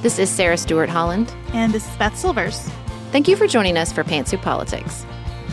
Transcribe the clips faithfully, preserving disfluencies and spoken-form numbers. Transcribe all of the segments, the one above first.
This is Sarah Stewart Holland. And this is Beth Silvers. Thank you for joining us for Pantsuit Politics.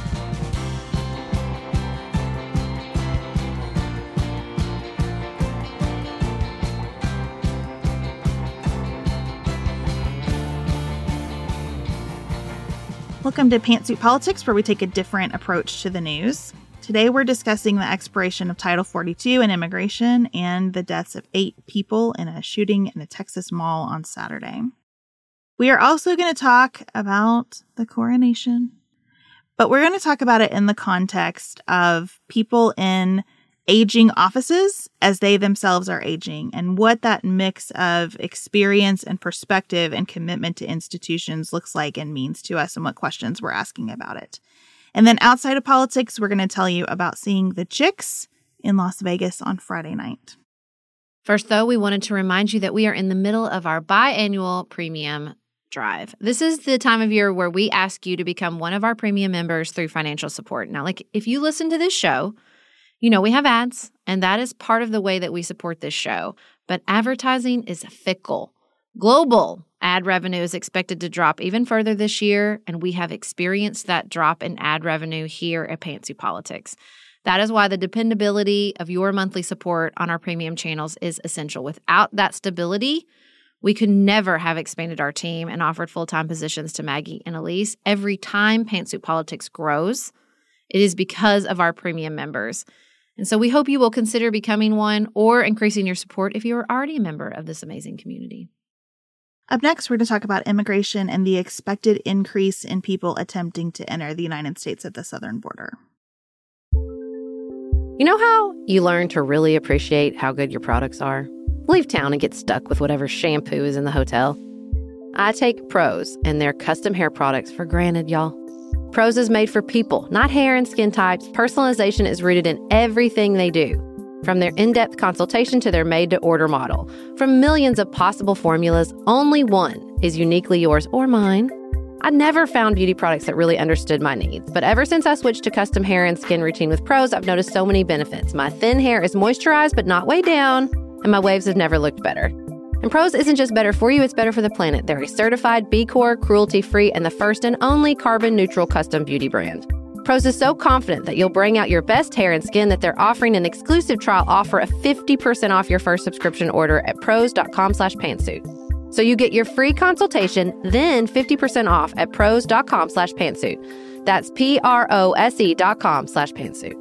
Welcome to Pantsuit Politics, where we take a different approach to the news. Today we're discussing the expiration of Title forty-two and immigration and the deaths of eight people in a shooting in a Texas mall on Saturday. We are also going to talk about the coronation, but we're going to talk about it in the context of people in aging offices as they themselves are aging and what that mix of experience and perspective and commitment to institutions looks like and means to us and what questions we're asking about it. And then outside of politics, we're going to tell you about seeing the Chicks in Las Vegas on Friday night. First, though, we wanted to remind you that we are in the middle of our biannual premium drive. This is the time of year where we ask you to become one of our premium members through financial support. Now, like if you listen to this show, you know we have ads, and that is part of the way that we support this show. But advertising is fickle. Global ad revenue is expected to drop even further this year, and we have experienced that drop in ad revenue here at Pantsuit Politics. That is why the dependability of your monthly support on our premium channels is essential. Without that stability, we could never have expanded our team and offered full-time positions to Maggie and Elise. Every time Pantsuit Politics grows, it is because of our premium members. And so we hope you will consider becoming one or increasing your support if you are already a member of this amazing community. Up next, we're going to talk about immigration and the expected increase in people attempting to enter the United States at the southern border. You know how you learn to really appreciate how good your products are? Leave town and get stuck with whatever shampoo is in the hotel. I take Prose and their custom hair products for granted, y'all. Prose is made for people, not hair and skin types. Personalization is rooted in everything they do. From their in-depth consultation to their made-to-order model. From millions of possible formulas, only one is uniquely yours or mine. I never found beauty products that really understood my needs, but ever since I switched to custom hair and skin routine with Prose, I've noticed so many benefits. My thin hair is moisturized but not weighed down, and my waves have never looked better. And Prose isn't just better for you, it's better for the planet. They're a certified B Corp, cruelty-free, and the first and only carbon-neutral custom beauty brand. Prose is so confident that you'll bring out your best hair and skin that they're offering an exclusive trial offer of fifty percent off your first subscription order at prose.com slash pantsuit. So you get your free consultation, then fifty percent off at prose.com slash pantsuit. That's P-R-O-S-E dot com slash pantsuit.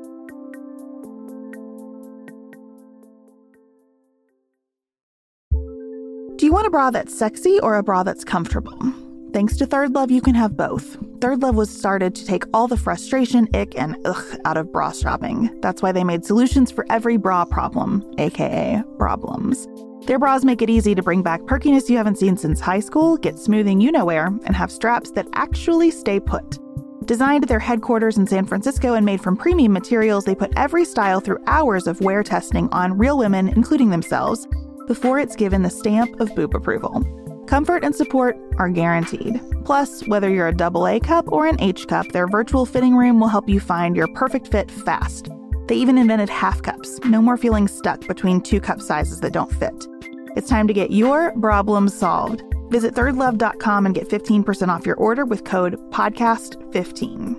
Do you want a bra that's sexy or a bra that's comfortable? Thanks to Third Love, you can have both. Third Love was started to take all the frustration, ick, and ugh out of bra shopping. That's why they made solutions for every bra problem, aka problems. Their bras make it easy to bring back perkiness you haven't seen since high school, get smoothing you-know-where, and have straps that actually stay put. Designed at their headquarters in San Francisco and made from premium materials, they put every style through hours of wear testing on real women, including themselves, before it's given the stamp of boob approval. Comfort and support are guaranteed. Plus, whether you're a double A cup or an H cup, their virtual fitting room will help you find your perfect fit fast. They even invented half cups. No more feeling stuck between two cup sizes that don't fit. It's time to get your problems solved. Visit third love dot com and get fifteen percent off your order with code podcast fifteen.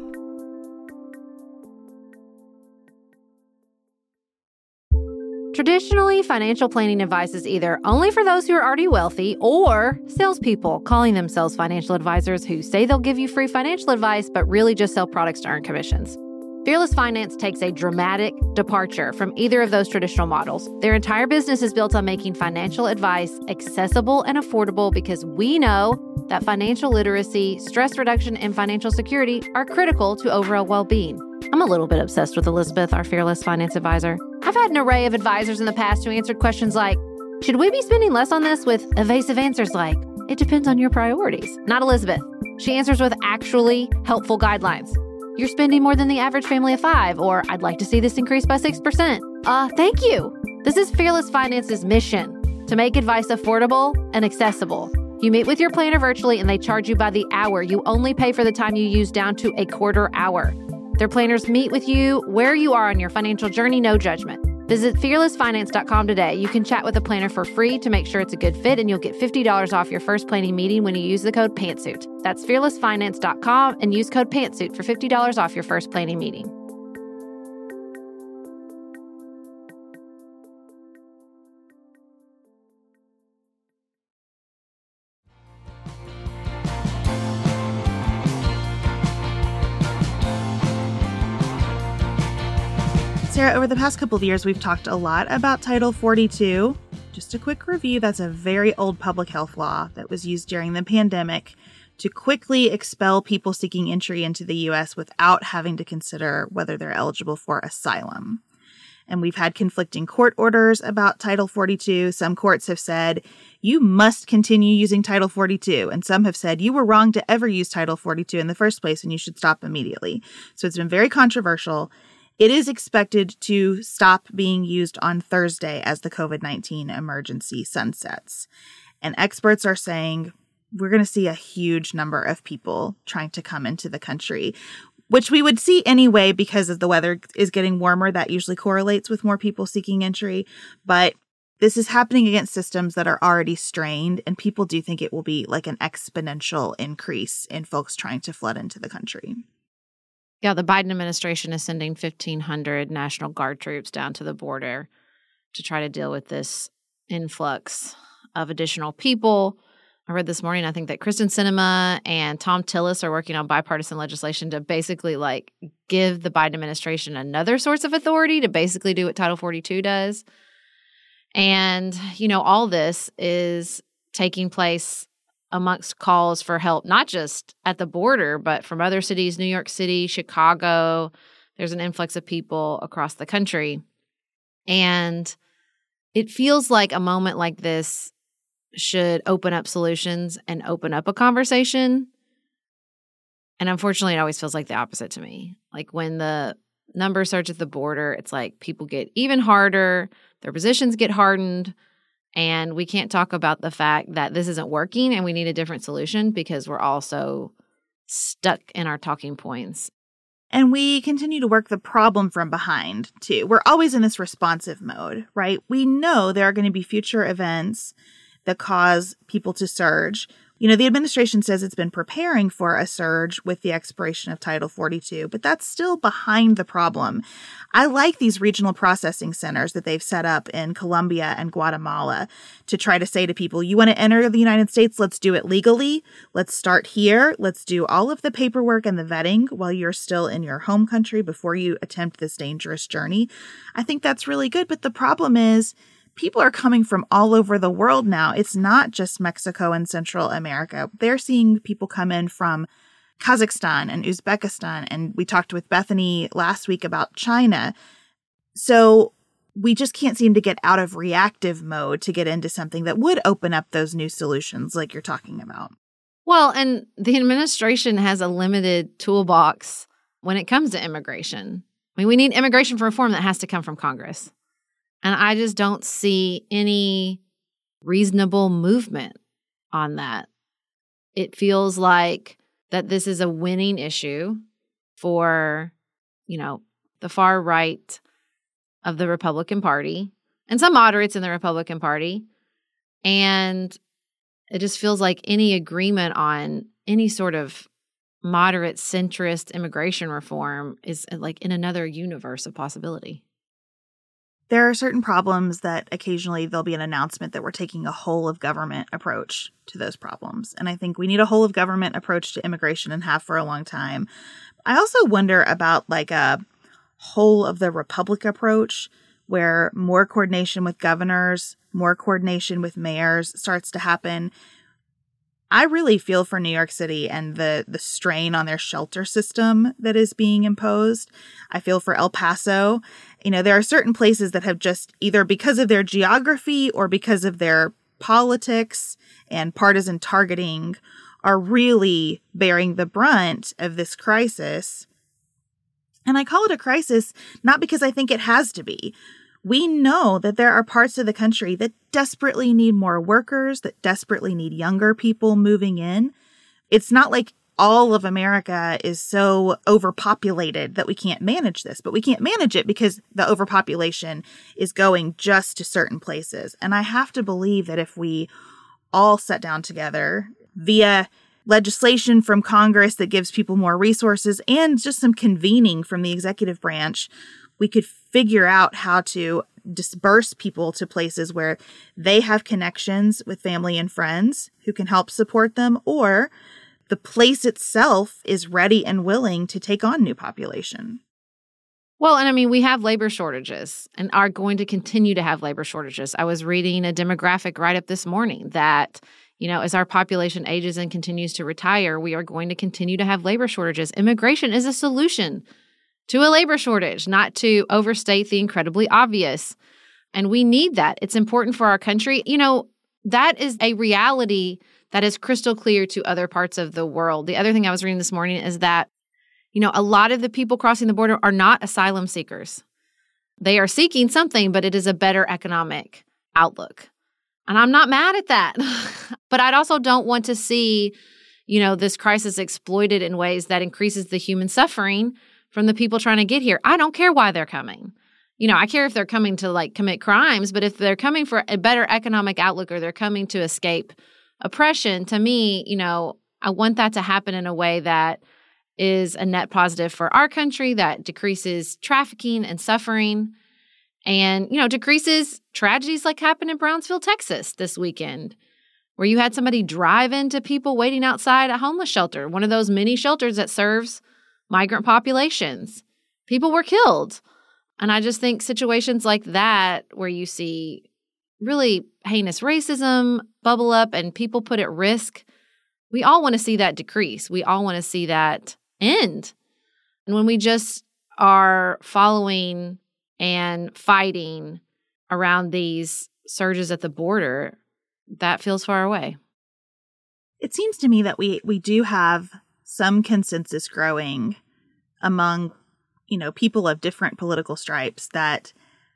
Traditionally, financial planning advice is either only for those who are already wealthy or salespeople calling themselves financial advisors who say they'll give you free financial advice but really just sell products to earn commissions. Fearless Finance takes a dramatic departure from either of those traditional models. Their entire business is built on making financial advice accessible and affordable because we know that financial literacy, stress reduction, and financial security are critical to overall well-being. I'm a little bit obsessed with Elizabeth, our Fearless Finance advisor. I've had an array of advisors in the past who answered questions like, should we be spending less on this, with evasive answers like, it depends on your priorities. Not Elizabeth. She answers with actually helpful guidelines. You're spending more than the average family of five, or I'd like to see this increase by six percent. Uh, thank you. This is Fearless Finance's mission, to make advice affordable and accessible. You meet with your planner virtually and they charge you by the hour. You only pay for the time you use down to a quarter hour. Their planners meet with you where you are on your financial journey, no judgment. Visit fearless finance dot com today. You can chat with a planner for free to make sure it's a good fit, and you'll get fifty dollars off your first planning meeting when you use the code PANTSUIT. That's fearless finance dot com and use code PANTSUIT for fifty dollars off your first planning meeting. Sarah, over the past couple of years, we've talked a lot about Title forty-two. Just a quick review, that's a very old public health law that was used during the pandemic to quickly expel people seeking entry into the U S without having to consider whether they're eligible for asylum. And we've had conflicting court orders about Title forty-two. Some courts have said, you must continue using Title forty-two. And some have said, you were wrong to ever use Title forty-two in the first place and you should stop immediately. So it's been very controversial. It is expected to stop being used on Thursday as the COVID nineteen emergency sunsets. And experts are saying we're going to see a huge number of people trying to come into the country, which we would see anyway because as the weather is getting warmer, that usually correlates with more people seeking entry. But this is happening against systems that are already strained, and people do think it will be like an exponential increase in folks trying to flood into the country. Yeah, the Biden administration is sending fifteen hundred National Guard troops down to the border to try to deal with this influx of additional people. I read this morning, I think that Kristen Sinema and Tom Tillis are working on bipartisan legislation to basically like give the Biden administration another source of authority to basically do what Title forty-two does. And, you know, all this is taking place amongst calls for help, not just at the border, but from other cities, New York City, Chicago. There's an influx of people across the country. And it feels like a moment like this should open up solutions and open up a conversation. And unfortunately, it always feels like the opposite to me. Like when the numbers surge at the border, it's like people get even harder, their positions get hardened. And we can't talk about the fact that this isn't working and we need a different solution because we're all so stuck in our talking points. And we continue to work the problem from behind, too. We're always in this responsive mode, right? We know there are going to be future events that cause people to surge. You know, the administration says it's been preparing for a surge with the expiration of Title forty-two, but that's still behind the problem. I like these regional processing centers that they've set up in Colombia and Guatemala to try to say to people, you want to enter the United States? Let's do it legally. Let's start here. Let's do all of the paperwork and the vetting while you're still in your home country before you attempt this dangerous journey. I think that's really good. But the problem is, people are coming from all over the world now. It's not just Mexico and Central America. They're seeing people come in from Kazakhstan and Uzbekistan. And we talked with Bethany last week about China. So we just can't seem to get out of reactive mode to get into something that would open up those new solutions like you're talking about. Well, and the administration has a limited toolbox when it comes to immigration. I mean, we need immigration reform that has to come from Congress. And I just don't see any reasonable movement on that. It feels like that this is a winning issue for, you know, the far right of the Republican Party and some moderates in the Republican Party. And it just feels like any agreement on any sort of moderate centrist immigration reform is like in another universe of possibility. There are certain problems that occasionally there'll be an announcement that we're taking a whole of government approach to those problems. And I think we need a whole of government approach to immigration and have for a long time. I also wonder about like a whole of the republic approach where more coordination with governors, more coordination with mayors starts to happen. I really feel for New York City and the the strain on their shelter system that is being imposed. I feel for El Paso. You know, there are certain places that have just either because of their geography or because of their politics and partisan targeting are really bearing the brunt of this crisis. And I call it a crisis not because I think it has to be. We know that there are parts of the country that desperately need more workers, that desperately need younger people moving in. It's not like all of America is so overpopulated that we can't manage this. But we can't manage it because the overpopulation is going just to certain places. And I have to believe that if we all sat down together via legislation from Congress that gives people more resources and just some convening from the executive branch, we could figure out how to disperse people to places where they have connections with family and friends who can help support them, or the place itself is ready and willing to take on new population. Well, and I mean, we have labor shortages and are going to continue to have labor shortages. I was reading a demographic write-up this morning that, you know, as our population ages and continues to retire, we are going to continue to have labor shortages. Immigration is a solution to a labor shortage, not to overstate the incredibly obvious. And we need that. It's important for our country. You know, that is a reality that is crystal clear to other parts of the world. The other thing I was reading this morning is that, you know, a lot of the people crossing the border are not asylum seekers. They are seeking something, but it is a better economic outlook. And I'm not mad at that. But I also don't want to see, you know, this crisis exploited in ways that increases the human suffering from the people trying to get here. I don't care why they're coming. You know, I care if they're coming to, like, commit crimes, but if they're coming for a better economic outlook or they're coming to escape oppression, to me, you know, I want that to happen in a way that is a net positive for our country, that decreases trafficking and suffering and, you know, decreases tragedies like happened in Brownsville, Texas this weekend, where you had somebody drive into people waiting outside a homeless shelter, one of those mini shelters that serves migrant populations. People were killed. And I just think situations like that, where you see really heinous racism bubble up and people put at risk, we all want to see that decrease. We all want to see that end. And when we just are following and fighting around these surges at the border, that feels far away. It seems to me that we, we do have some consensus growing among, you know, people of different political stripes that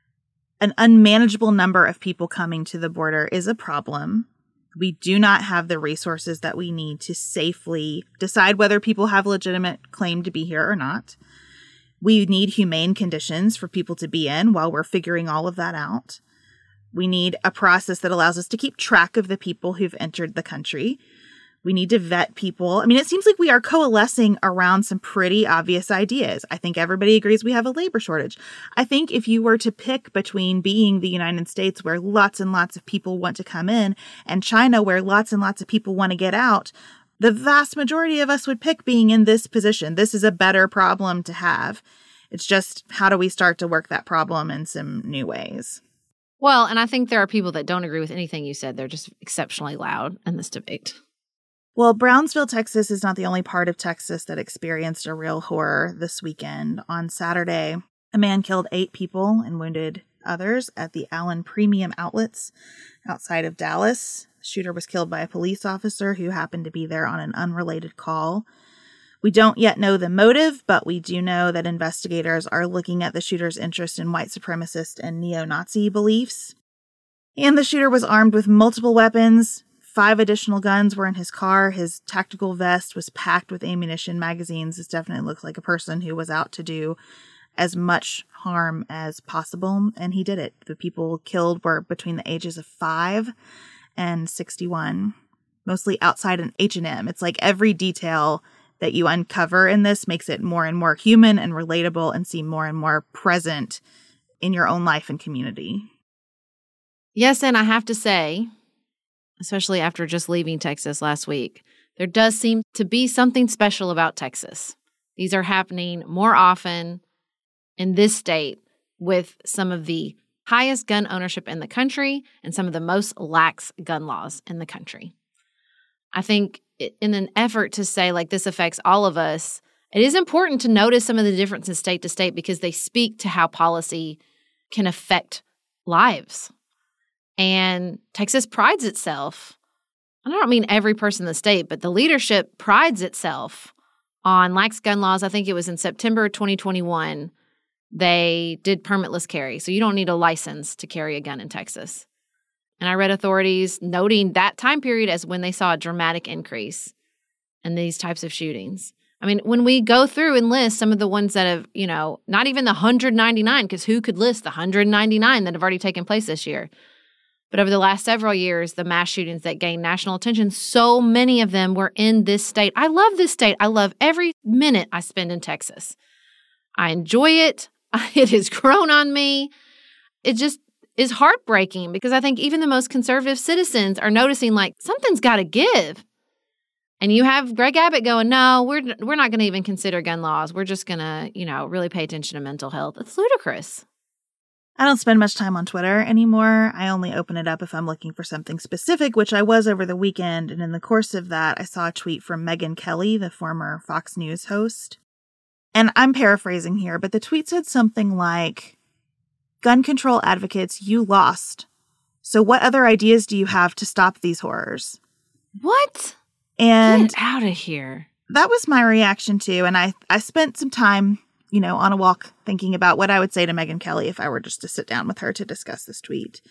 an unmanageable number of people coming to the border is a problem. We do not have the resources that we need to safely decide whether people have legitimate claim to be here or not. We need humane conditions for people to be in while we're figuring all of that out. We need a process that allows us to keep track of the people who've entered the country. We need to vet people. I mean, it seems like we are coalescing around some pretty obvious ideas. I think everybody agrees we have a labor shortage. I think if you were to pick between being the United States, where lots and lots of people want to come in, and China, where lots and lots of people want to get out, the vast majority of us would pick being in this position. This is a better problem to have. It's just, how do we start to work that problem in some new ways? Well, and I think there are people that don't agree with anything you said. They're just exceptionally loud in this debate. Well, Brownsville, Texas is not the only part of Texas that experienced a real horror this weekend. On Saturday, a man killed eight people and wounded others at the Allen Premium Outlets outside of Dallas. The shooter was killed by a police officer who happened to be there on an unrelated call. We don't yet know the motive, but we do know that investigators are looking at the shooter's interest in white supremacist and neo-Nazi beliefs. And the shooter was armed with multiple weapons. Five additional guns were in his car. His tactical vest was packed with ammunition, magazines. This definitely looks like a person who was out to do as much harm as possible, and he did it. The people killed were between the ages of five and sixty-one, mostly outside an H and M. It's like every detail that you uncover in this makes it more and more human and relatable and seem more and more present in your own life and community. Yes, and I have to say, especially after just leaving Texas last week, there does seem to be something special about Texas. These are happening more often in this state with some of the highest gun ownership in the country and some of the most lax gun laws in the country. I think in an effort to say, like, this affects all of us, it is important to notice some of the differences state to state because they speak to how policy can affect lives. And Texas prides itself, I don't mean every person in the state, but the leadership prides itself on lax gun laws. I think it was in September twenty twenty-one, they did permitless carry. So you don't need a license to carry a gun in Texas. And I read authorities noting that time period as when they saw a dramatic increase in these types of shootings. I mean, when we go through and list some of the ones that have, you know, not even the one hundred ninety-nine, because who could list the one hundred ninety-nine that have already taken place this year? But over the last several years, the mass shootings that gained national attention, so many of them were in this state. I love this state. I love every minute I spend in Texas. I enjoy it. It has grown on me. It just is heartbreaking because I think even the most conservative citizens are noticing, like, something's got to give. And you have Greg Abbott going, no, we're we're not going to even consider gun laws. We're just going to, you know, really pay attention to mental health. It's ludicrous. I don't spend much time on Twitter anymore. I only open it up if I'm looking for something specific, which I was over the weekend. And in the course of that, I saw a tweet from Megyn Kelly, the former Fox News host. And I'm paraphrasing here, but the tweet said something like, gun control advocates, you lost. So what other ideas do you have to stop these horrors? What? And get out of here. That was my reaction too. And I, I spent some time, you know, on a walk thinking about what I would say to Megyn Kelly if I were just to sit down with her to discuss this tweet.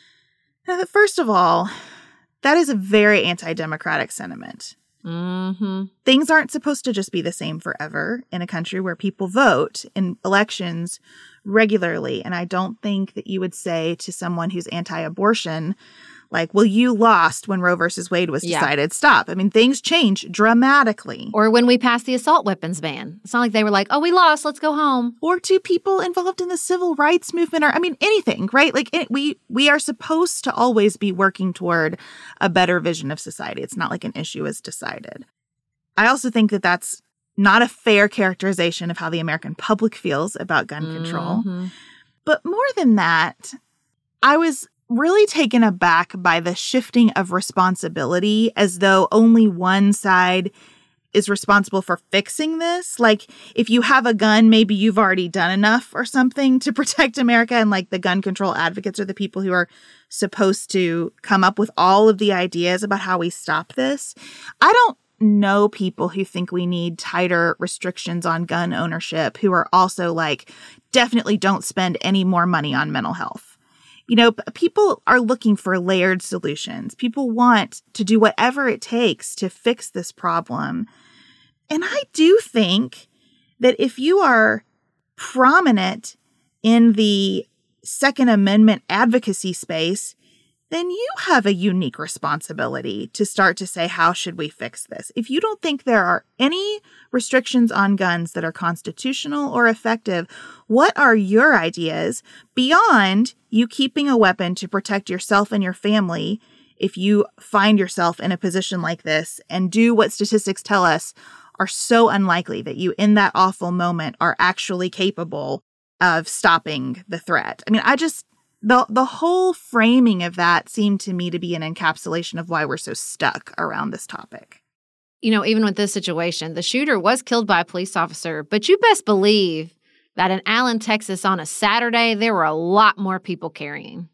Now, first of all, that is a very anti-democratic sentiment. Mm-hmm. Things aren't supposed to just be the same forever in a country where people vote in elections regularly. And I don't think that you would say to someone who's anti-abortion, like, well, you lost when Roe versus Wade was decided. Yeah. Stop. I mean, things change dramatically. Or when we passed the assault weapons ban. It's not like they were like, oh, we lost, let's go home. Or to people involved in the civil rights movement, or, I mean, anything, right? Like, it, we we are supposed to always be working toward a better vision of society. It's not like an issue is decided. I also think that that's not a fair characterization of how the American public feels about gun mm-hmm. control. But more than that, I was really taken aback by the shifting of responsibility as though only one side is responsible for fixing this. Like, if you have a gun, maybe you've already done enough or something to protect America. And like the gun control advocates are the people who are supposed to come up with all of the ideas about how we stop this. I don't know people who think we need tighter restrictions on gun ownership who are also like, definitely don't spend any more money on mental health. You know, people are looking for layered solutions. People want to do whatever it takes to fix this problem. And I do think that if you are prominent in the Second Amendment advocacy space, then you have a unique responsibility to start to say, how should we fix this? If you don't think there are any restrictions on guns that are constitutional or effective, what are your ideas beyond you keeping a weapon to protect yourself and your family if you find yourself in a position like this and do what statistics tell us are so unlikely that you in that awful moment are actually capable of stopping the threat? I mean, I just... The the whole framing of that seemed to me to be an encapsulation of why we're so stuck around this topic. You know, even with this situation, the shooter was killed by a police officer, but you best believe that in Allen, Texas on a Saturday, there were a lot more people carrying.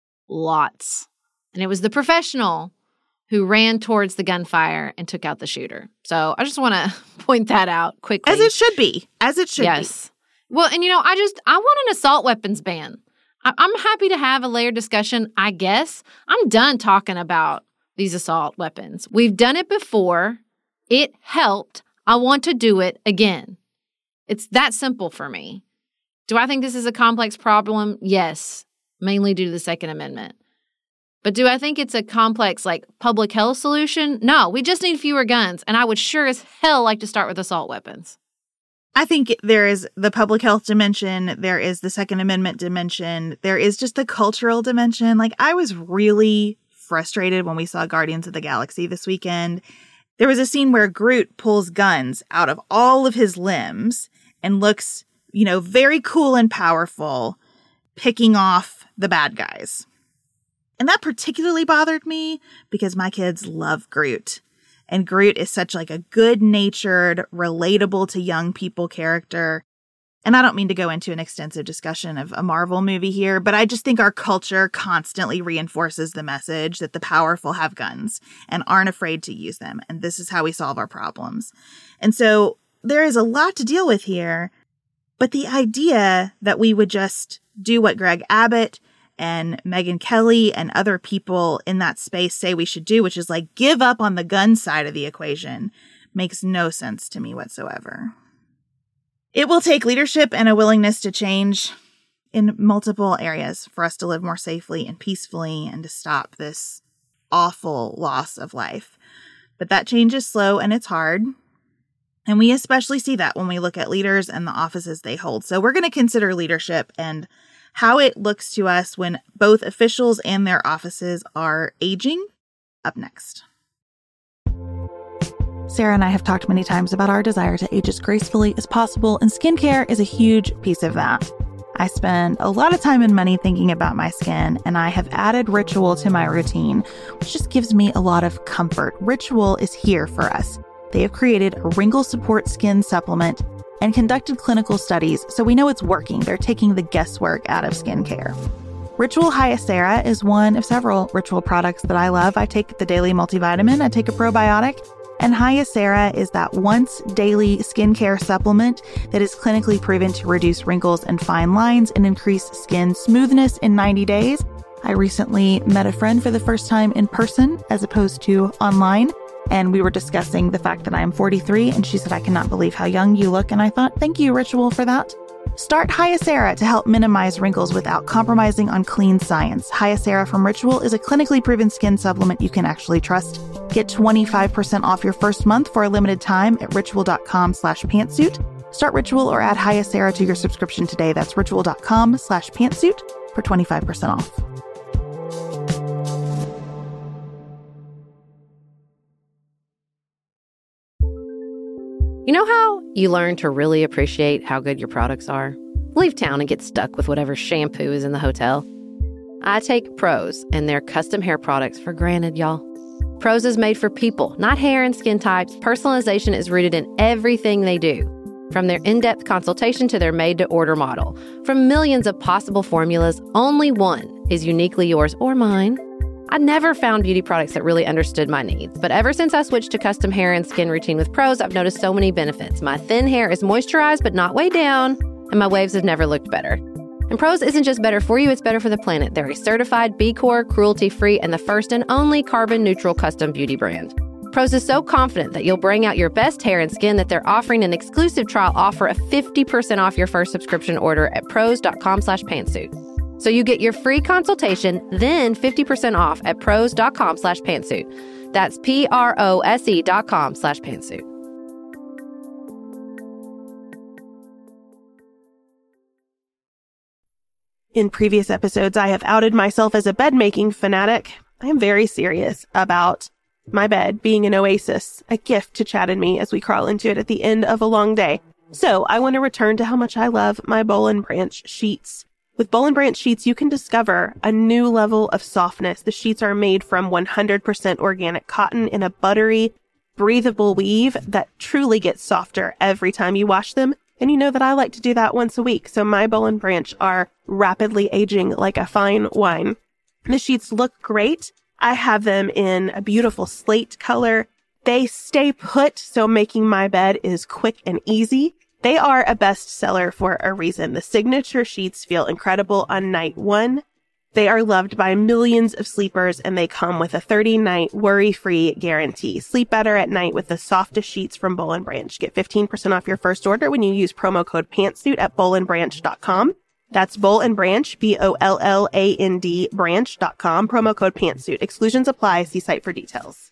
Lots. And it was the professional who ran towards the gunfire and took out the shooter. So I just want to point that out quickly. As it should be. As it should yes. be. Yes. Well, and you know, I just, I want an assault weapons ban. I'm happy to have a layered discussion, I guess. I'm done talking about these assault weapons. We've done it before. It helped. I want to do it again. It's that simple for me. Do I think this is a complex problem? Yes, mainly due to the Second Amendment. But do I think it's a complex, like, public health solution? No, we just need fewer guns, and I would sure as hell like to start with assault weapons. I think there is the public health dimension. There is the Second Amendment dimension. There is just the cultural dimension. Like, I was really frustrated when we saw Guardians of the Galaxy this weekend. There was a scene where Groot pulls guns out of all of his limbs and looks, you know, very cool and powerful, picking off the bad guys. And that particularly bothered me because my kids love Groot. And Groot is such like a good-natured, relatable to young people character. And I don't mean to go into an extensive discussion of a Marvel movie here, but I just think our culture constantly reinforces the message that the powerful have guns and aren't afraid to use them. And this is how we solve our problems. And so there is a lot to deal with here. But the idea that we would just do what Greg Abbott and Megyn Kelly and other people in that space say we should do, which is like give up on the gun side of the equation, makes no sense to me whatsoever. It will take leadership and a willingness to change in multiple areas for us to live more safely and peacefully and to stop this awful loss of life. But that change is slow and it's hard. And we especially see that when we look at leaders and the offices they hold. So we're going to consider leadership and how it looks to us when both officials and their offices are aging up next. Sarah and I have talked many times about our desire to age as gracefully as possible, and skincare is a huge piece of that. I spend a lot of time and money thinking about my skin, and I have added Ritual to my routine, which just gives me a lot of comfort. Ritual is here for us. They have created a wrinkle support skin supplement and conducted clinical studies, so we know it's working. They're taking the guesswork out of skincare. Ritual Hyacera is one of several Ritual products that I love. I take the daily multivitamin, I take a probiotic, and Hyacera is that once daily skincare supplement that is clinically proven to reduce wrinkles and fine lines and increase skin smoothness in ninety days. I recently met a friend for the first time in person as opposed to online, and we were discussing the fact that I am forty-three, and she said, "I cannot believe how young you look." And I thought, thank you, Ritual, for that. Start Hyacera to help minimize wrinkles without compromising on clean science. Hyacera from Ritual is a clinically proven skin supplement you can actually trust. Get twenty-five percent off your first month for a limited time at ritual.com slash pantsuit. Start Ritual or add Hyacera to your subscription today. That's ritual.com slash pantsuit for twenty-five percent off. You know how you learn to really appreciate how good your products are? Leave town and get stuck with whatever shampoo is in the hotel. I take Prose and their custom hair products for granted, y'all. Prose is made for people, not hair and skin types. Personalization is rooted in everything they do. From their in-depth consultation to their made-to-order model. From millions of possible formulas, only one is uniquely yours or mine. I never found beauty products that really understood my needs, but ever since I switched to custom hair and skin routine with Prose, I've noticed so many benefits. My thin hair is moisturized but not weighed down, and my waves have never looked better. And Prose isn't just better for you, it's better for the planet. They're a certified B Corp, cruelty-free, and the first and only carbon-neutral custom beauty brand. Prose is so confident that you'll bring out your best hair and skin that they're offering an exclusive trial offer of fifty percent off your first subscription order at prose.com slash pantsuit. So you get your free consultation, then fifty percent off at prose.com slash pantsuit. That's P-R-O-S-E dot com slash pantsuit. In previous episodes, I have outed myself as a bed-making fanatic. I am very serious about my bed being an oasis, a gift to Chad and me as we crawl into it at the end of a long day. So I want to return to how much I love my Boll and Branch sheets. With Boll and Branch sheets, you can discover a new level of softness. The sheets are made from one hundred percent organic cotton in a buttery, breathable weave that truly gets softer every time you wash them. And you know that I like to do that once a week, so my Boll and Branch are rapidly aging like a fine wine. The sheets look great. I have them in a beautiful slate color. They stay put, so making my bed is quick and easy. They are a bestseller for a reason. The signature sheets feel incredible on night one. They are loved by millions of sleepers, and they come with a thirty-night worry-free guarantee. Sleep better at night with the softest sheets from Boll and Branch. Get fifteen percent off your first order when you use promo code PANTSUIT at boll and branch dot com. That's Boll and Branch, B O L L A N D, branch dot com, promo code PANTSUIT. Exclusions apply. See site for details.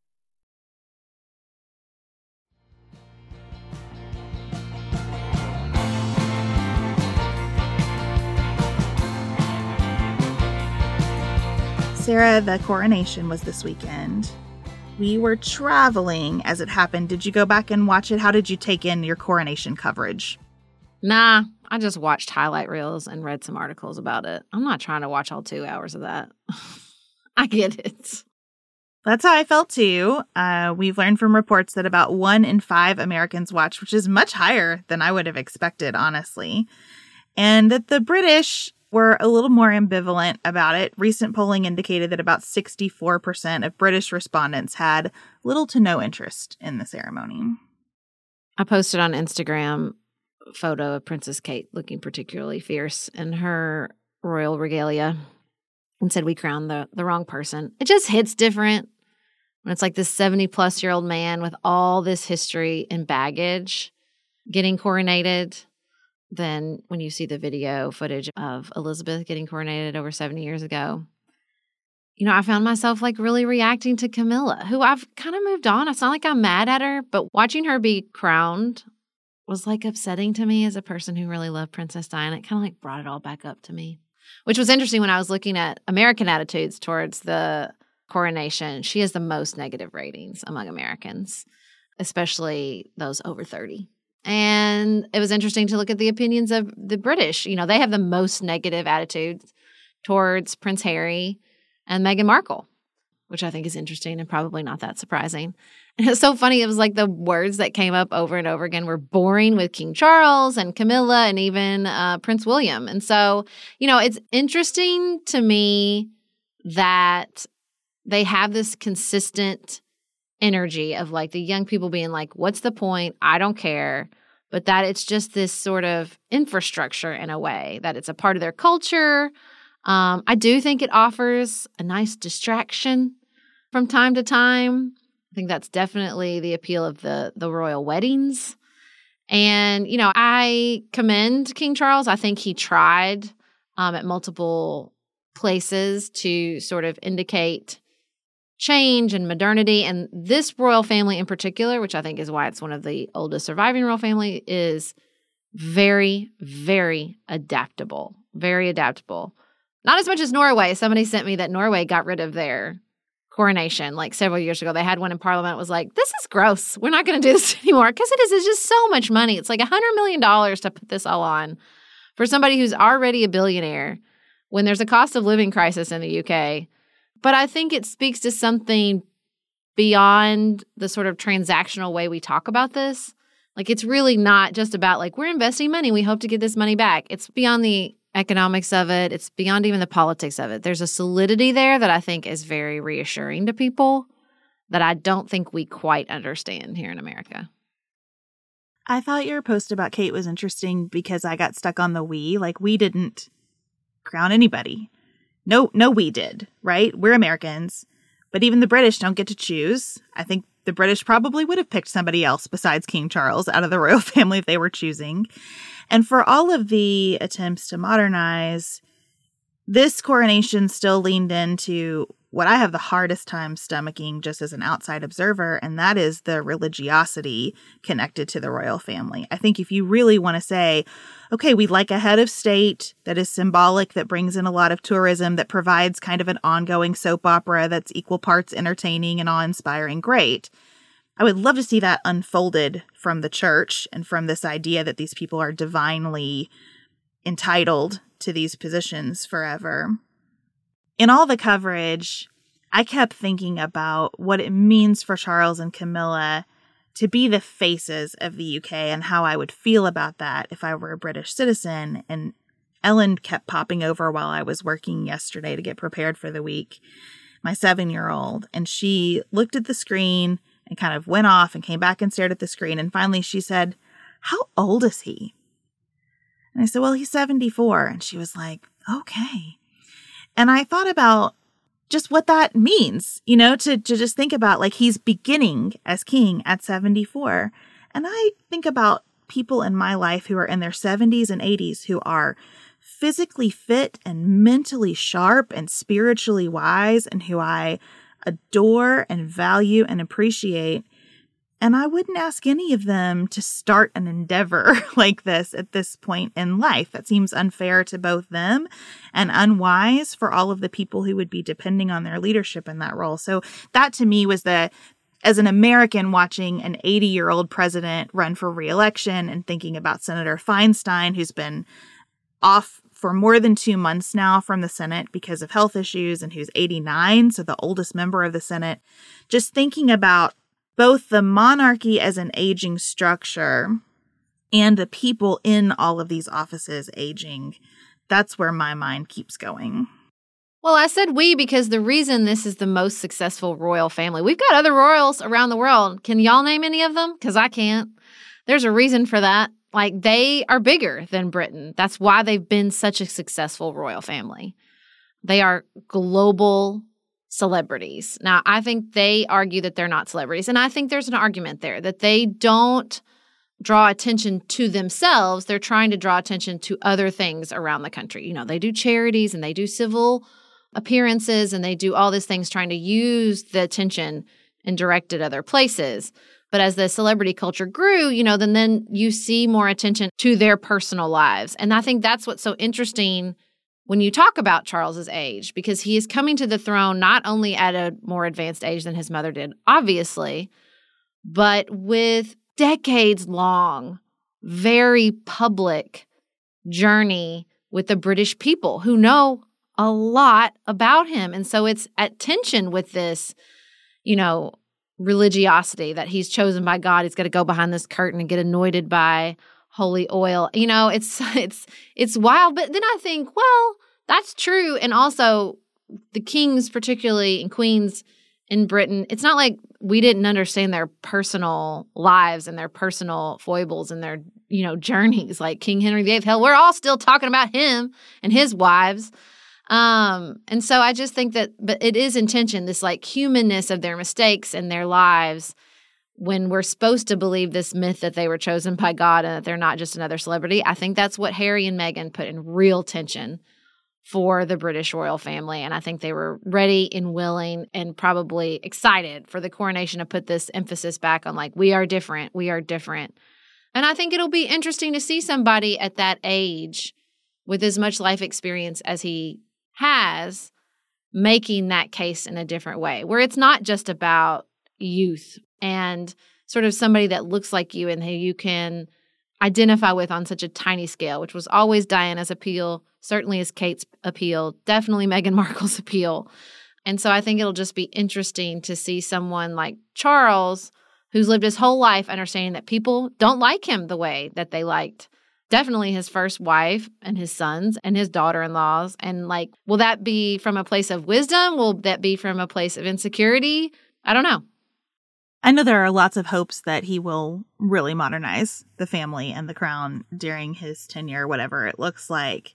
Sarah, the coronation was this weekend. We were traveling as it happened. Did you go back and watch it? How did you take in your coronation coverage? Nah, I just watched highlight reels and read some articles about it. I'm not trying to watch all two hours of that. I get it. That's how I felt too. Uh, we've learned from reports that about one in five Americans watched, which is much higher than I would have expected, honestly. And that the British were a little more ambivalent about it. Recent polling indicated that about sixty-four percent of British respondents had little to no interest in the ceremony. I posted on Instagram a photo of Princess Kate looking particularly fierce in her royal regalia and said we crowned the, the wrong person. It just hits different when it's like this seventy-plus-year-old man with all this history and baggage getting coronated, than when you see the video footage of Elizabeth getting coronated over seventy years ago. You know, I found myself like really reacting to Camilla, who I've kind of moved on. It's not like I'm mad at her, but watching her be crowned was like upsetting to me as a person who really loved Princess Diana. It kind of like brought it all back up to me, which was interesting when I was looking at American attitudes towards the coronation. She has the most negative ratings among Americans, especially those over thirty. And it was interesting to look at the opinions of the British. You know, they have the most negative attitudes towards Prince Harry and Meghan Markle, which I think is interesting and probably not that surprising. And it's so funny. It was like the words that came up over and over again were boring with King Charles and Camilla and even uh, Prince William. And so, you know, it's interesting to me that they have this consistent energy of like the young people being like, what's the point? I don't care. But that it's just this sort of infrastructure in a way, that it's a part of their culture. Um, I do think it offers a nice distraction from time to time. I think that's definitely the appeal of the the royal weddings. And, you know, I commend King Charles. I think he tried um, at multiple places to sort of indicate change and modernity. And this royal family in particular, which I think is why it's one of the oldest surviving royal family, is very, very adaptable. Very adaptable. Not as much as Norway. Somebody sent me that Norway got rid of their coronation like several years ago. They had one in Parliament. It was like, this is gross. We're not going to do this anymore. Because it is it's just so much money. It's like one hundred million dollars to put this all on for somebody who's already a billionaire when there's a cost of living crisis in the U K. But I think it speaks to something beyond the sort of transactional way we talk about this. Like, it's really not just about like, we're investing money, we hope to get this money back. It's beyond the economics of it. It's beyond even the politics of it. There's a solidity there that I think is very reassuring to people that I don't think we quite understand here in America. I thought your post about Kate was interesting because I got stuck on the we. Like, we didn't crown anybody. No, no, we did, right? We're Americans, but even the British don't get to choose. I think the British probably would have picked somebody else besides King Charles out of the royal family if they were choosing. And for all of the attempts to modernize, this coronation still leaned into what I have the hardest time stomaching just as an outside observer, and that is the religiosity connected to the royal family. I think if you really want to say, okay, we'd like a head of state that is symbolic, that brings in a lot of tourism, that provides kind of an ongoing soap opera that's equal parts entertaining and awe-inspiring, great. I would love to see that unfolded from the church and from this idea that these people are divinely entitled to these positions forever. In all the coverage, I kept thinking about what it means for Charles and Camilla to be the faces of the U K and how I would feel about that if I were a British citizen. And Ellen kept popping over while I was working yesterday to get prepared for the week, my seven-year-old, and she looked at the screen and kind of went off and came back and stared at the screen. And finally she said, "How old is he?" And I said, "Well, he's seventy-four. And she was like, "Okay." And I thought about just what that means, you know, to, to just think about like he's beginning as king at seventy-four. And I think about people in my life who are in their seventies and eighties who are physically fit and mentally sharp and spiritually wise and who I adore and value and appreciate. And I wouldn't ask any of them to start an endeavor like this at this point in life. That seems unfair to both them and unwise for all of the people who would be depending on their leadership in that role. So that to me was the, as an American watching an eighty-year-old president run for re-election and thinking about Senator Feinstein, who's been off for more than two months now from the Senate because of health issues and who's eighty-nine, so the oldest member of the Senate, just thinking about both the monarchy as an aging structure and the people in all of these offices aging. That's where my mind keeps going. Well, I said we because the reason this is the most successful royal family, we've got other royals around the world. Can y'all name any of them? Because I can't. There's a reason for that. Like, they are bigger than Britain. That's why they've been such a successful royal family. They are global celebrities. Now, I think they argue that they're not celebrities. And I think there's an argument there that they don't draw attention to themselves. They're trying to draw attention to other things around the country. You know, they do charities and they do civil appearances and they do all these things trying to use the attention and direct it other places. But as the celebrity culture grew, you know, then then you see more attention to their personal lives. And I think that's what's so interesting when you talk about Charles's age, because he is coming to the throne not only at a more advanced age than his mother did, obviously, but with decades-long, very public journey with the British people who know a lot about him. And so it's at tension with this, you know, religiosity that he's chosen by God. He's got to go behind this curtain and get anointed by holy oil. You know, it's it's it's wild. But then I think, well, that's true. And also the kings, particularly and queens in Britain, it's not like we didn't understand their personal lives and their personal foibles and their, you know, journeys. Like King Henry the Eighth, hell, we're all still talking about him and his wives. Um, and so I just think that, but it is intention, this like humanness of their mistakes and their lives, when we're supposed to believe this myth that they were chosen by God and that they're not just another celebrity. I think that's what Harry and Meghan put in real tension for the British royal family. And I think they were ready and willing and probably excited for the coronation to put this emphasis back on like, we are different, we are different. And I think it'll be interesting to see somebody at that age with as much life experience as he has making that case in a different way, where it's not just about youth and sort of somebody that looks like you and who you can identify with on such a tiny scale, which was always Diana's appeal, certainly is Kate's appeal, definitely Meghan Markle's appeal. And so I think it'll just be interesting to see someone like Charles, who's lived his whole life understanding that people don't like him the way that they liked definitely his first wife and his sons and his daughter-in-laws. And like, will that be from a place of wisdom? Will that be from a place of insecurity? I don't know. I know there are lots of hopes that he will really modernize the family and the crown during his tenure, whatever it looks like.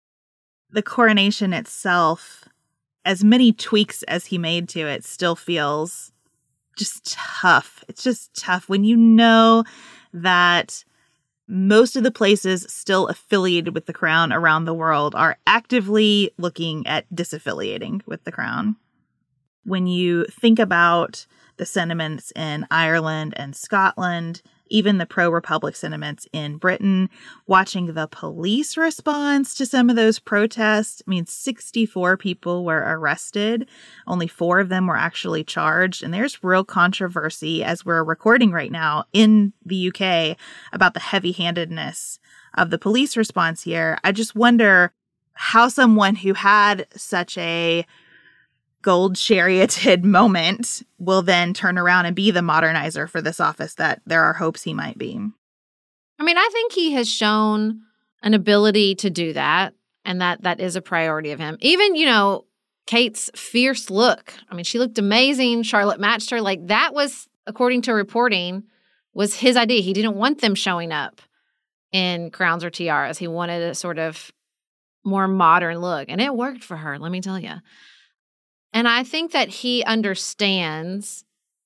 The coronation itself, as many tweaks as he made to it, still feels just tough. It's just tough when you know that most of the places still affiliated with the crown around the world are actively looking at disaffiliating with the crown. When you think about the sentiments in Ireland and Scotland, even the pro-Republic sentiments in Britain, watching the police response to some of those protests. I mean, sixty-four people were arrested. Only four of them were actually charged. And there's real controversy as we're recording right now in the U K about the heavy-handedness of the police response here. I just wonder how someone who had such a gold charioted moment will then turn around and be the modernizer for this office that there are hopes he might be. I mean, I think he has shown an ability to do that, and that that is a priority of him. Even, you know, Kate's fierce look. I mean, she looked amazing. Charlotte matched her. Like, that was, according to reporting, was his idea. He didn't want them showing up in crowns or tiaras. He wanted a sort of more modern look, and it worked for her, let me tell you. And I think that he understands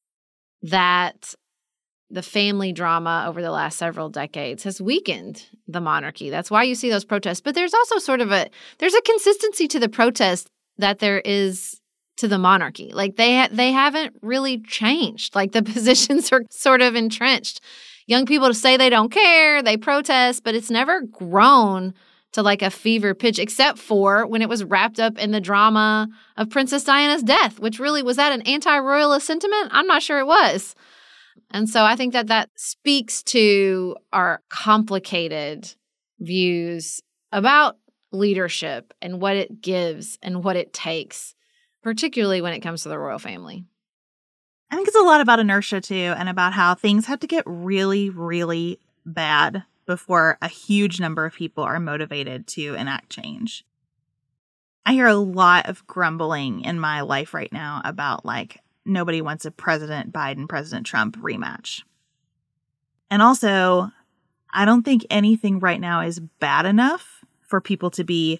that the family drama over the last several decades has weakened the monarchy. That's why you see those protests. But there's also sort of a, there's a consistency to the protest that there is to the monarchy. Like they, ha- they haven't really changed. Like the positions are sort of entrenched. Young people say they don't care, they protest, but it's never grown to like a fever pitch, except for when it was wrapped up in the drama of Princess Diana's death, which really, was that an anti-royalist sentiment? I'm not sure it was. And so I think that that speaks to our complicated views about leadership and what it gives and what it takes, particularly when it comes to the royal family. I think it's a lot about inertia, too, and about how things have to get really, really bad before a huge number of people are motivated to enact change. I hear a lot of grumbling in my life right now about, like, nobody wants a President Biden, President Trump rematch. And also, I don't think anything right now is bad enough for people to be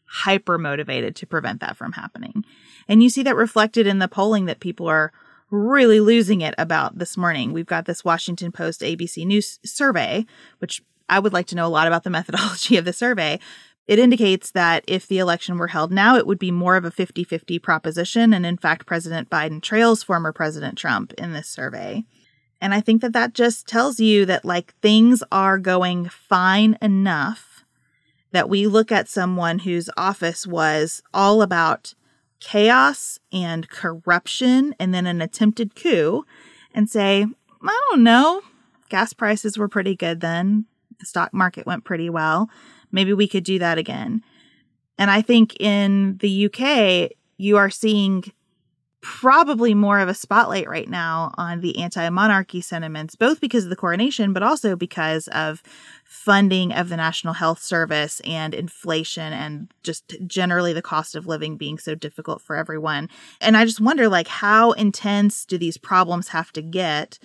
hyper motivated to prevent that from happening. And you see that reflected in the polling that people are really losing it about this morning. We've got this Washington Post A B C News survey, which I would like to know a lot about the methodology of the survey. It indicates that if the election were held now, it would be more of a fifty-fifty proposition. And in fact, President Biden trails former President Trump in this survey. And I think that that just tells you that, like, things are going fine enough that we look at someone whose office was all about chaos and corruption and then an attempted coup and say, I don't know, gas prices were pretty good then. The stock market went pretty well. Maybe we could do that again. And I think in the U K, you are seeing probably more of a spotlight right now on the anti-monarchy sentiments, both because of the coronation, but also because of funding of the National Health Service and inflation and just generally the cost of living being so difficult for everyone. And I just wonder, like, how intense do these problems have to get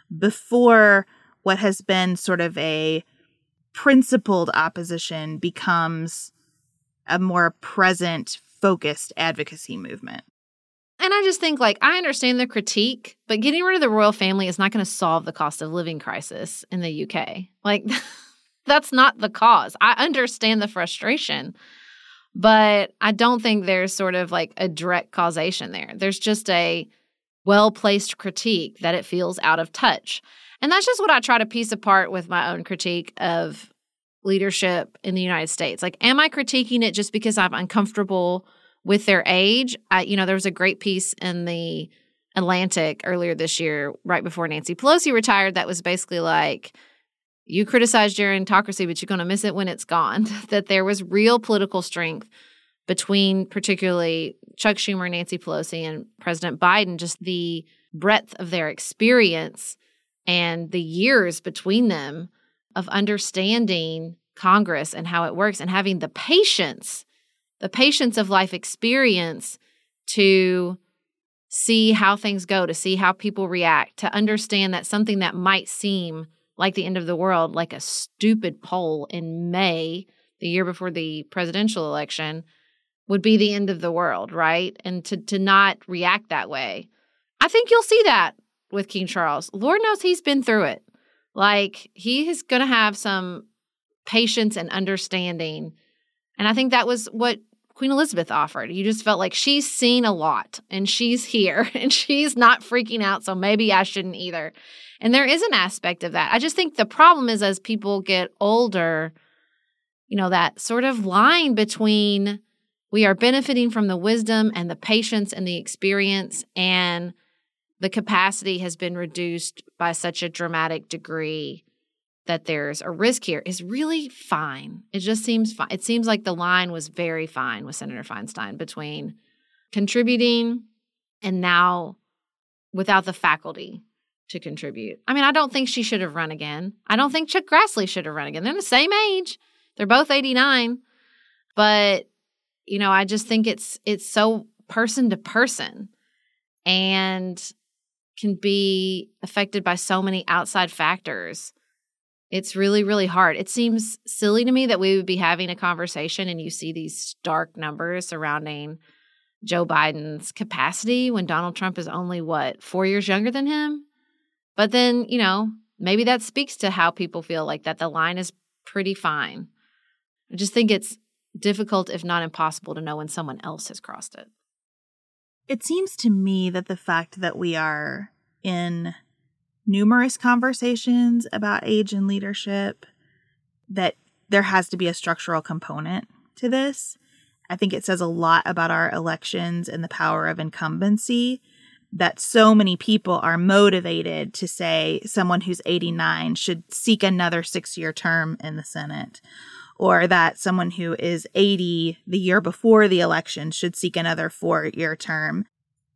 before what has been sort of a principled opposition becomes a more present, focused advocacy movement? And I just think, like, I understand the critique, but getting rid of the royal family is not going to solve the cost of living crisis in the U K. Like, that's not the cause. I understand the frustration, but I don't think there's sort of like a direct causation there. There's just a well-placed critique that it feels out of touch. And that's just what I try to piece apart with my own critique of leadership in the United States. Like, am I critiquing it just because I'm uncomfortable with their age? I, you know, there was a great piece in the Atlantic earlier this year, right before Nancy Pelosi retired, that was basically like, you criticize gerontocracy, but you're going to miss it when it's gone. That there was real political strength between particularly Chuck Schumer, Nancy Pelosi, and President Biden, just the breadth of their experience and the years between them of understanding Congress and how it works and having the patience, the patience of life experience to see how things go, to see how people react, to understand that something that might seem like the end of the world, like a stupid poll in May, the year before the presidential election, would be the end of the world, right? And to to not react that way. I think you'll see that with King Charles. Lord knows he's been through it. Like, he is going to have some patience and understanding. And I think that was what Queen Elizabeth offered. You just felt like she's seen a lot and she's here and she's not freaking out, so maybe I shouldn't either. And there is an aspect of that. I just think the problem is as people get older, you know, that sort of line between we are benefiting from the wisdom and the patience and the experience, and the capacity has been reduced by such a dramatic degree that there's a risk here, is really fine. It just seems fine. It seems like the line was very fine with Senator Feinstein between contributing and now without the faculty to contribute. I mean, I don't think she should have run again. I don't think Chuck Grassley should have run again. They're the same age. They're both eighty-nine. But, you know, I just think it's it's so person to person and can be affected by so many outside factors. It's really, really hard. It seems silly to me that we would be having a conversation and you see these stark numbers surrounding Joe Biden's capacity when Donald Trump is only, what, four years younger than him? But then, you know, maybe that speaks to how people feel, like that the line is pretty fine. I just think it's difficult, if not impossible, to know when someone else has crossed it. It seems to me that the fact that we are in numerous conversations about age and leadership, that there has to be a structural component to this. I think it says a lot about our elections and the power of incumbency, that so many people are motivated to say someone who's eighty-nine should seek another six-year term in the Senate, or that someone who is eighty the year before the election should seek another four-year term.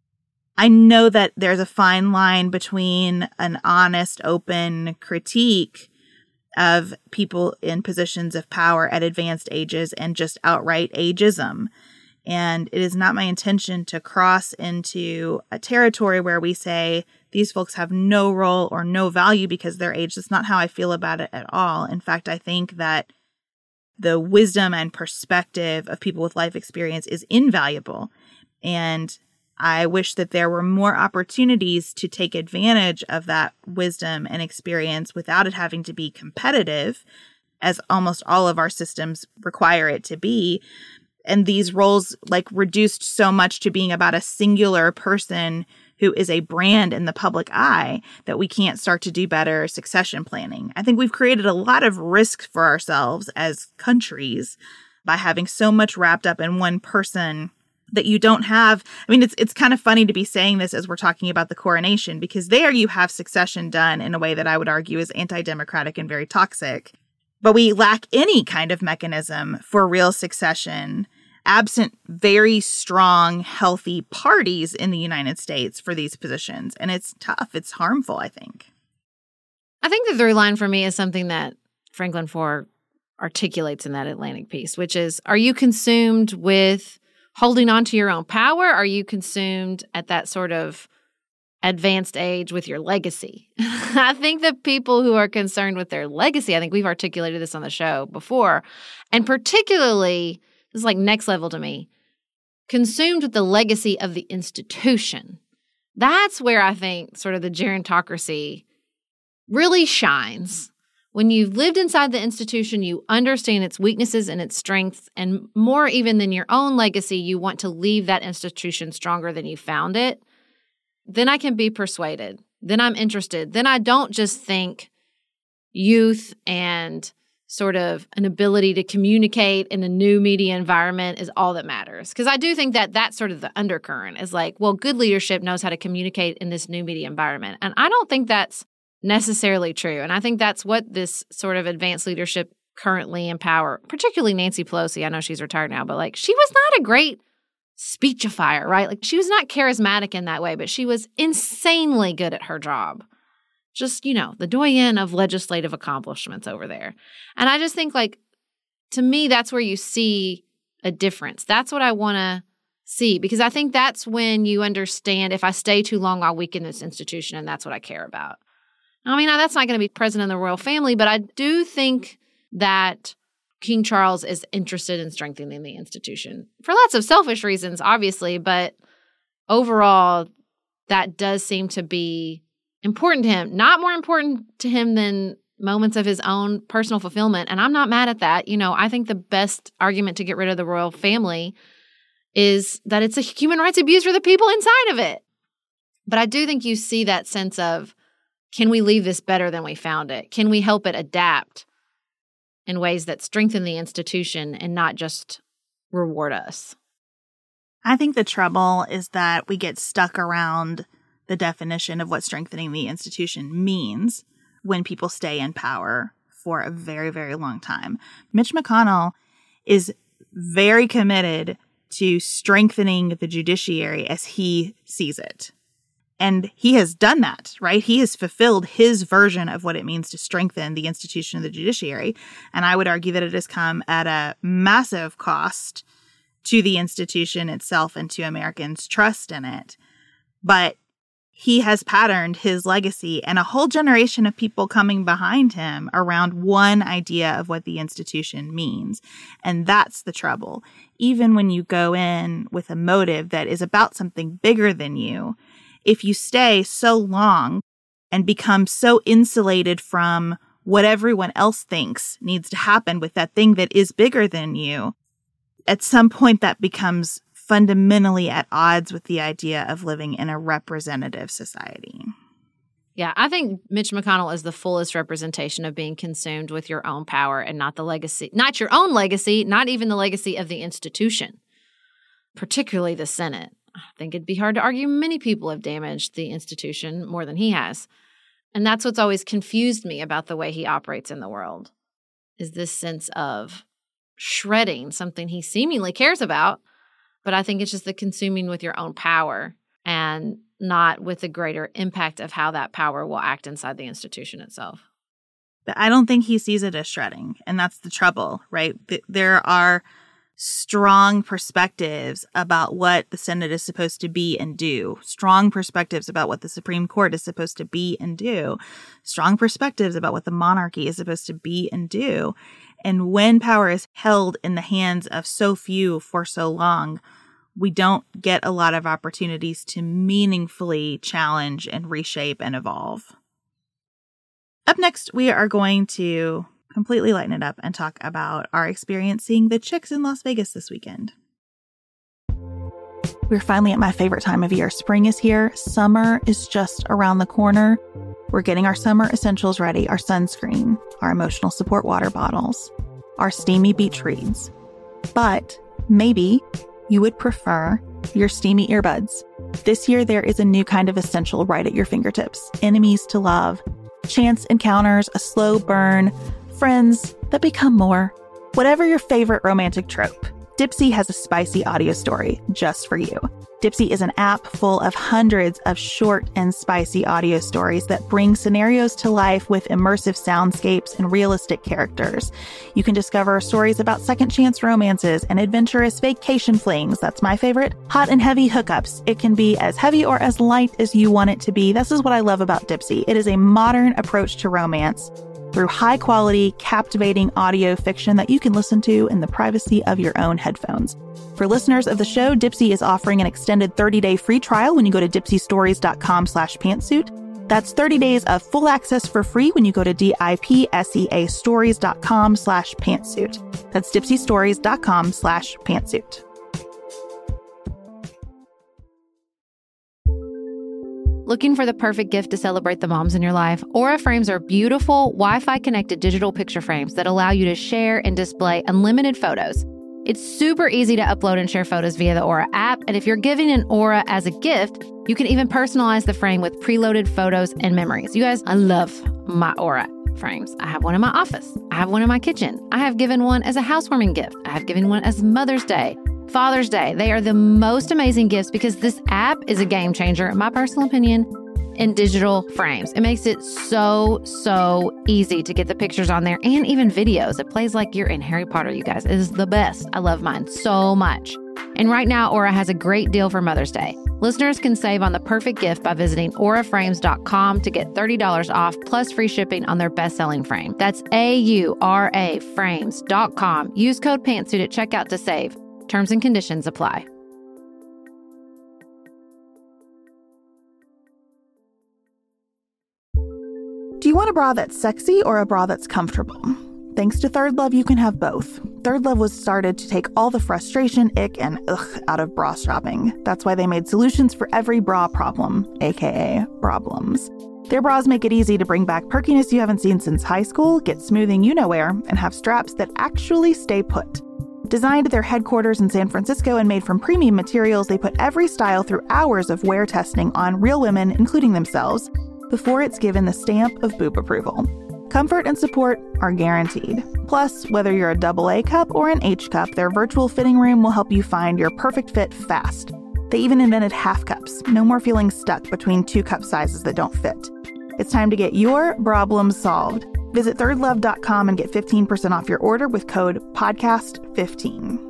I know that there's a fine line between an honest, open critique of people in positions of power at advanced ages and just outright ageism. And it is not my intention to cross into a territory where we say these folks have no role or no value because they're age. That's not how I feel about it at all. In fact, I think that the wisdom and perspective of people with life experience is invaluable. And I wish that there were more opportunities to take advantage of that wisdom and experience without it having to be competitive, as almost all of our systems require it to be. And these roles like reduced so much to being about a singular person who is a brand in the public eye that we can't start to do better succession planning. I think we've created a lot of risk for ourselves as countries by having so much wrapped up in one person that you don't have. I mean, it's it's kind of funny to be saying this as we're talking about the coronation, because there you have succession done in a way that I would argue is anti-democratic and very toxic. But we lack any kind of mechanism for real succession, absent very strong, healthy parties in the United States for these positions. And it's tough. It's harmful, I think. I think the through line for me is something that Franklin Foer articulates in that Atlantic piece, which is, are you consumed with holding on to your own power? Are you consumed at that sort of advanced age with your legacy? I think the people who are concerned with their legacy, I think we've articulated this on the show before, and particularly, this is like next level to me, consumed with the legacy of the institution. That's where I think sort of the gerontocracy really shines. When you've lived inside the institution, you understand its weaknesses and its strengths, and more even than your own legacy, you want to leave that institution stronger than you found it. Then I can be persuaded. Then I'm interested. Then I don't just think youth and sort of an ability to communicate in a new media environment is all that matters. Because I do think that that's sort of the undercurrent is like, well, good leadership knows how to communicate in this new media environment. And I don't think that's necessarily true. And I think that's what this sort of advanced leadership currently in power, particularly Nancy Pelosi, I know she's retired now, but like she was not a great speechifier, right? Like she was not charismatic in that way, but she was insanely good at her job. Just, you know, the doyen of legislative accomplishments over there. And I just think like, to me, that's where you see a difference. That's what I want to see, because I think that's when you understand if I stay too long, I'll weaken this institution, and that's what I care about. I mean, that's not going to be president of the royal family, but I do think that King Charles is interested in strengthening the institution for lots of selfish reasons, obviously, but overall, that does seem to be important to him. Not more important to him than moments of his own personal fulfillment, and I'm not mad at that. You know, I think the best argument to get rid of the royal family is that it's a human rights abuse for the people inside of it. But I do think you see that sense of, can we leave this better than we found it? Can we help it adapt in ways that strengthen the institution and not just reward us? I think the trouble is that we get stuck around the definition of what strengthening the institution means when people stay in power for a very, very long time. Mitch McConnell is very committed to strengthening the judiciary as he sees it. And he has done that, right? He has fulfilled his version of what it means to strengthen the institution of the judiciary. And I would argue that it has come at a massive cost to the institution itself and to Americans' trust in it. But he has patterned his legacy and a whole generation of people coming behind him around one idea of what the institution means. And that's the trouble. Even when you go in with a motive that is about something bigger than you, if you stay so long and become so insulated from what everyone else thinks needs to happen with that thing that is bigger than you, at some point that becomes fundamentally at odds with the idea of living in a representative society. Yeah, I think Mitch McConnell is the fullest representation of being consumed with your own power and not the legacy, not your own legacy, not even the legacy of the institution, particularly the Senate. I think it'd be hard to argue many people have damaged the institution more than he has. And that's what's always confused me about the way he operates in the world, is this sense of shredding something he seemingly cares about. But I think it's just the consuming with your own power and not with the greater impact of how that power will act inside the institution itself. But I don't think he sees it as shredding. And that's the trouble, right? There are strong perspectives about what the Senate is supposed to be and do, strong perspectives about what the Supreme Court is supposed to be and do, strong perspectives about what the monarchy is supposed to be and do. And when power is held in the hands of so few for so long, we don't get a lot of opportunities to meaningfully challenge and reshape and evolve. Up next, we are going to completely lighten it up and talk about our experience seeing the Chicks in Las Vegas this weekend. We're finally at my favorite time of year. Spring is here. Summer is just around the corner. We're getting our summer essentials ready, our sunscreen, our emotional support water bottles, our steamy beach reads. But maybe you would prefer your steamy earbuds. This year, there is a new kind of essential right at your fingertips. Enemies to love, chance encounters, a slow burn, friends that become more. Whatever your favorite romantic trope, Dipsea has a spicy audio story just for you. Dipsea is an app full of hundreds of short and spicy audio stories that bring scenarios to life with immersive soundscapes and realistic characters. You can discover stories about second chance romances and adventurous vacation flings. That's my favorite. Hot and heavy hookups. It can be as heavy or as light as you want it to be. This is what I love about Dipsea. It is a modern approach to romance through high-quality, captivating audio fiction that you can listen to in the privacy of your own headphones. For listeners of the show, Dipsea is offering an extended thirty-day free trial when you go to dipseastories.com slash pantsuit. That's thirty days of full access for free when you go to dipsea stories.com slash pantsuit. That's dipseastories.com slash pantsuit. Looking for the perfect gift to celebrate the moms in your life? Aura frames are beautiful, Wi-Fi connected digital picture frames that allow you to share and display unlimited photos. It's super easy to upload and share photos via the Aura app, and if you're giving an Aura as a gift, you can even personalize the frame with preloaded photos and memories. You guys, I love my Aura frames. I have one in my office. I have one in my kitchen. I have given one as a housewarming gift. I have given one as Mother's Day, Father's Day. They are the most amazing gifts because this app is a game changer, in my personal opinion, in digital frames. It makes it so, so easy to get the pictures on there and even videos. It plays like you're in Harry Potter, you guys. It is the best. I love mine so much. And right now, Aura has a great deal for Mother's Day. Listeners can save on the perfect gift by visiting aura frames dot com to get thirty dollars off plus free shipping on their best-selling frame. That's A U R A frames dot com. Use code PANTSUIT at checkout to save. Terms and conditions apply. Do you want a bra that's sexy or a bra that's comfortable? Thanks to Third Love, you can have both. Third Love was started to take all the frustration, ick, and ugh out of bra shopping. That's why they made solutions for every bra problem, aka problems. Their bras make it easy to bring back perkiness you haven't seen since high school, get smoothing you know where, and have straps that actually stay put. Designed at their headquarters in San Francisco and made from premium materials, they put every style through hours of wear testing on real women, including themselves, before it's given the stamp of boob approval. Comfort and support are guaranteed. Plus, whether you're a double A cup or an H cup, their virtual fitting room will help you find your perfect fit fast. They even invented half cups. No more feeling stuck between two cup sizes that don't fit. It's time to get your problem solved. Visit third love dot com and get fifteen percent off your order with code podcast fifteen.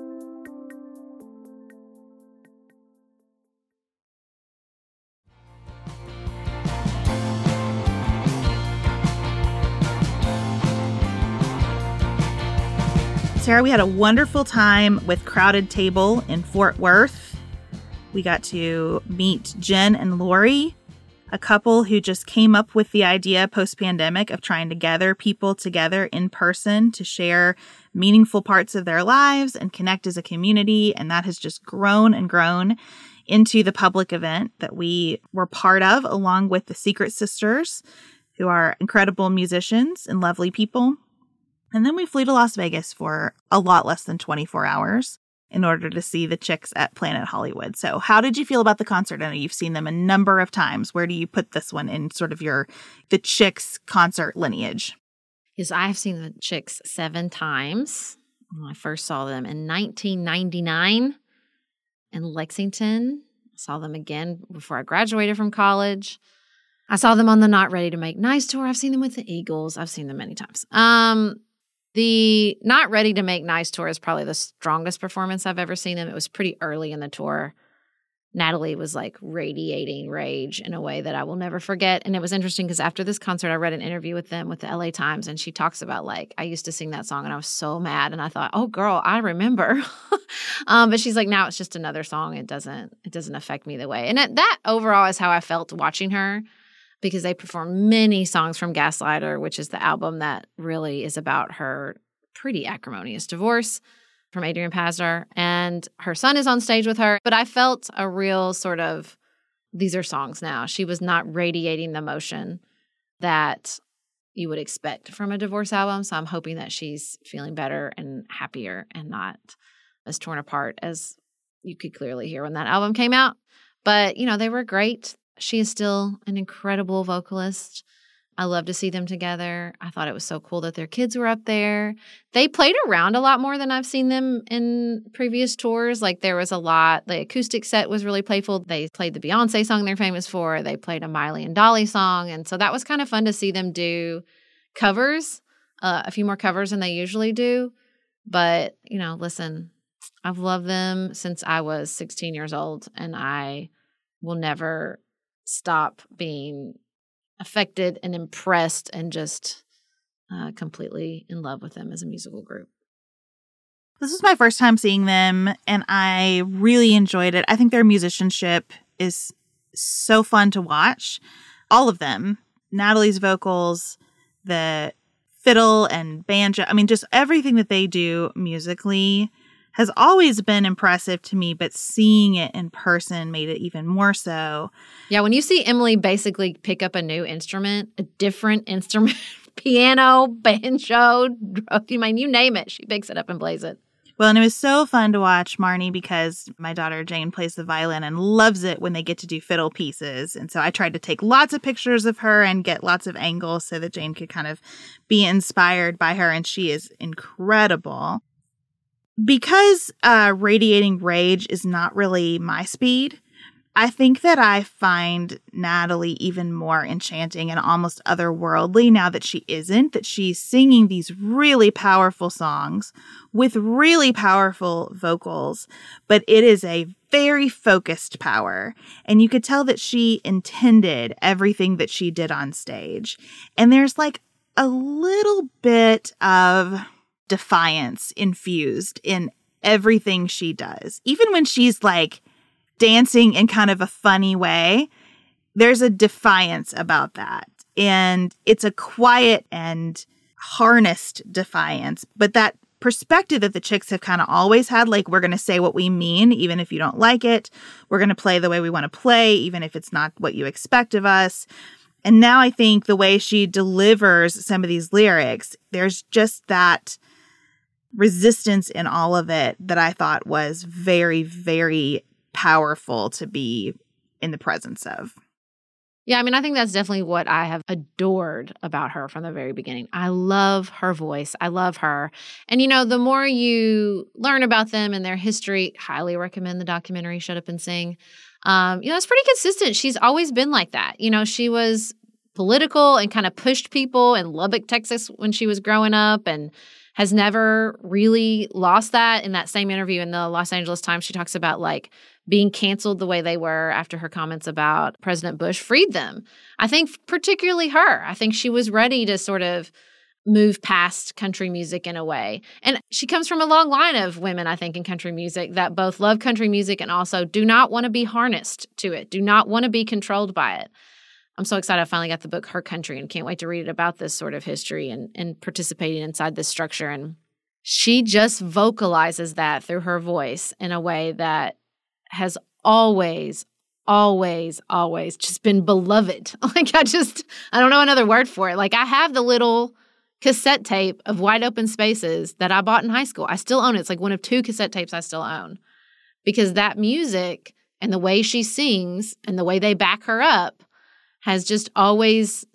Sarah, we had a wonderful time with Crowded Table in Fort Worth. We got to meet Jen and Lori, a couple who just came up with the idea post-pandemic of trying to gather people together in person to share meaningful parts of their lives and connect as a community. And that has just grown and grown into the public event that we were part of, along with the Secret Sisters, who are incredible musicians and lovely people. And then we flew to Las Vegas for a lot less than twenty-four hours in order to see the Chicks at Planet Hollywood. So how did you feel about the concert? I know you've seen them a number of times. Where do you put this one in sort of your, the Chicks concert lineage? Yes, I've seen the Chicks seven times. I first saw them in nineteen ninety-nine in Lexington. I saw them again before I graduated from college. I saw them on the Not Ready to Make Nice tour. I've seen them with the Eagles. I've seen them many times. Um, the Not Ready to Make Nice tour is probably the strongest performance I've ever seen them. It was pretty early in the tour. Natalie was like radiating rage in a way that I will never forget. And it was interesting because after this concert, I read an interview with them with the L A Times, and she talks about like, I used to sing that song and I was so mad. And I thought, oh girl, I remember. um, but she's like, now it's just another song. It doesn't, it doesn't affect me the way. And that, that overall is how I felt watching her, because they perform many songs from Gaslighter, which is the album that really is about her pretty acrimonious divorce from Adrian Pasdar, and her son is on stage with her. But I felt a real sort of, these are songs now. She was not radiating the emotion that you would expect from a divorce album. So I'm hoping that she's feeling better and happier and not as torn apart as you could clearly hear when that album came out. But, you know, they were great. She is still an incredible vocalist. I love to see them together. I thought it was so cool that their kids were up there. They played around a lot more than I've seen them in previous tours. Like there was a lot. The acoustic set was really playful. They played the Beyonce song they're famous for. They played a Miley and Dolly song. And so that was kind of fun to see them do covers, uh, a few more covers than they usually do. But, you know, listen, I've loved them since I was sixteen years old, and I will never stop being affected and impressed and just uh, completely in love with them as a musical group. This was my first time seeing them, and I really enjoyed it. I think their musicianship is so fun to watch. All of them. Natalie's vocals, the fiddle and banjo. I mean, just everything that they do musically has always been impressive to me, but seeing it in person made it even more so. Yeah, when you see Emily basically pick up a new instrument, a different instrument, piano, banjo, I mean, you name it, she picks it up and plays it. Well, and it was so fun to watch Marnie because my daughter Jane plays the violin and loves it when they get to do fiddle pieces. And so I tried to take lots of pictures of her and get lots of angles so that Jane could kind of be inspired by her. And she is incredible. Because uh, radiating rage is not really my speed, I think that I find Natalie even more enchanting and almost otherworldly now that she isn't, that she's singing these really powerful songs with really powerful vocals, but it is a very focused power. And you could tell that she intended everything that she did on stage. And there's like a little bit of defiance infused in everything she does. Even when she's like dancing in kind of a funny way, there's a defiance about that. And it's a quiet and harnessed defiance. But that perspective that the Chicks have kind of always had, like, we're going to say what we mean, even if you don't like it. We're going to play the way we want to play, even if it's not what you expect of us. And now I think the way she delivers some of these lyrics, there's just that resistance in all of it that I thought was very, very powerful to be in the presence of. Yeah, I mean, I think that's definitely what I have adored about her from the very beginning. I love her voice. I love her. And, you know, the more you learn about them and their history, highly recommend the documentary Shut Up and Sing. Um, you know, it's pretty consistent. She's always been like that. You know, she was political and kind of pushed people in Lubbock, Texas when she was growing up, and has never really lost that. In that same interview in the Los Angeles Times, she talks about like being canceled the way they were after her comments about President Bush freed them. I think particularly her. I think she was ready to sort of move past country music in a way. And she comes from a long line of women, I think, in country music that both love country music and also do not want to be harnessed to it, do not want to be controlled by it. I'm so excited I finally got the book Her Country and can't wait to read it about this sort of history and, and participating inside this structure. And she just vocalizes that through her voice in a way that has always, always, always just been beloved. Like I just, I don't know another word for it. Like I have the little cassette tape of Wide Open Spaces that I bought in high school. I still own it. It's like one of two cassette tapes I still own because that music and the way she sings and the way they back her up has just always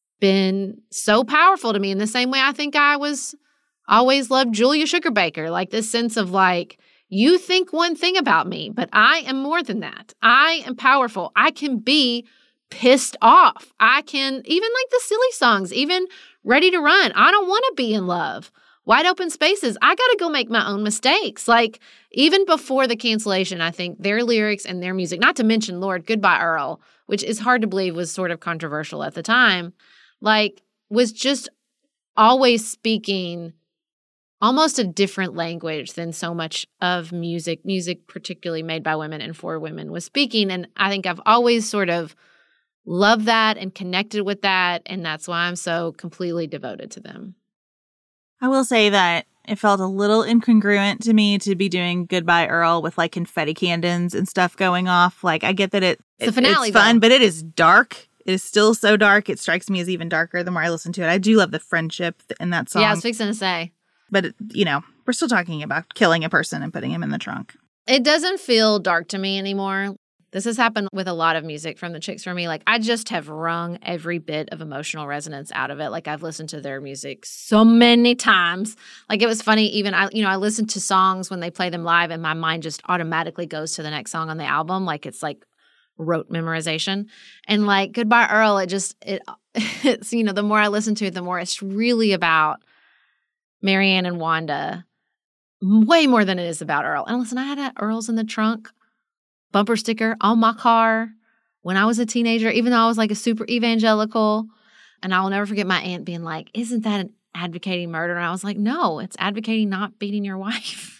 been so powerful to me in the same way I think I was always loved Julia Sugarbaker. Like this sense of like, you think one thing about me, but I am more than that. I am powerful. I can be pissed off. I can, even like the silly songs, even Ready to Run. I don't want to be in love. wide open spaces. I got to go make my own mistakes. Like, even before the cancellation, I think their lyrics and their music, not to mention Lorde, Goodbye Earl, which is hard to believe was sort of controversial at the time, like, was just always speaking almost a different language than so much of music, music particularly made by women and for women, was speaking. And I think I've always sort of loved that and connected with that. And that's why I'm so completely devoted to them. I will say that it felt a little incongruent to me to be doing Goodbye Earl with like confetti cannons and stuff going off. Like, I get that it, it's, it, the finale, it's fun, though. but it is dark. It is still so dark. It strikes me as even darker the more I listen to it. I do love the friendship in that song. Yeah, I was fixing to say. But, it, you know, we're still talking about killing a person and putting him in the trunk. It doesn't feel dark to me anymore. This has happened with a lot of music from the Chicks for me. Like, I just have wrung every bit of emotional resonance out of it. Like, I've listened to their music so many times. Like, it was funny, even, I, you know, I listen to songs when they play them live and my mind just automatically goes to the next song on the album. Like, it's like rote memorization. And like Goodbye Earl, it just, it, it's, you know, the more I listen to it, the more it's really about Marianne and Wanda, way more than it is about Earl. And listen, I had a Earl's in the Trunk bumper sticker on my car when I was a teenager, even though I was like a super evangelical. And I will never forget my aunt being like, isn't that an advocating murder? And I was like, no, it's advocating not beating your wife.